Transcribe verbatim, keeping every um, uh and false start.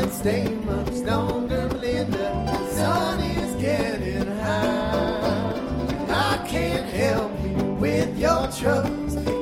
won't stay much longer, Linda. The sun is getting high. I can't help you with your troubles.